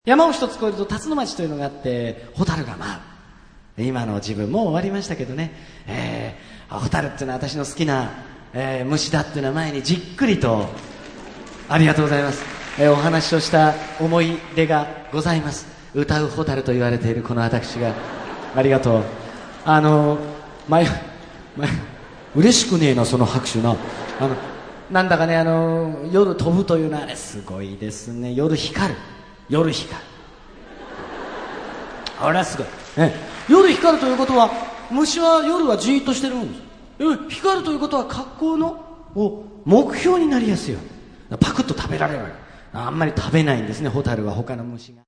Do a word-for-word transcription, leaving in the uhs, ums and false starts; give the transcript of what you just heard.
山を一つ越えると辰野町というのがあって蛍が舞う。今の自分もう終わりましたけどね、えー、蛍っていうのは私の好きな、えー、虫だっていうのは前にじっくりとありがとうございます、えー、お話をした思い出がございます。歌う蛍と言われているこの私がありがとう。あの前前嬉しくねえなその拍手な。あのなんだかね、あの夜飛ぶというのはあれすごいですね。夜光る、夜光る、あれはすごい、え夜光るということは虫は夜はじーっとしてるんです。光るということは格好のお目標になりやすいよ。パクッと食べられる。あんまり食べないんですね、蛍は他の虫が。